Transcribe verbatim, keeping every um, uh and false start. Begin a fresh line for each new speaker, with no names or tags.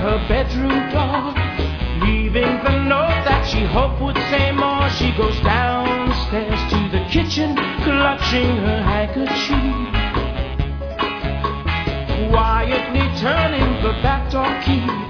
her bedroom door, leaving the note that she hoped would say more. She goes downstairs to the kitchen, clutching her handkerchief, quietly turning the back door key.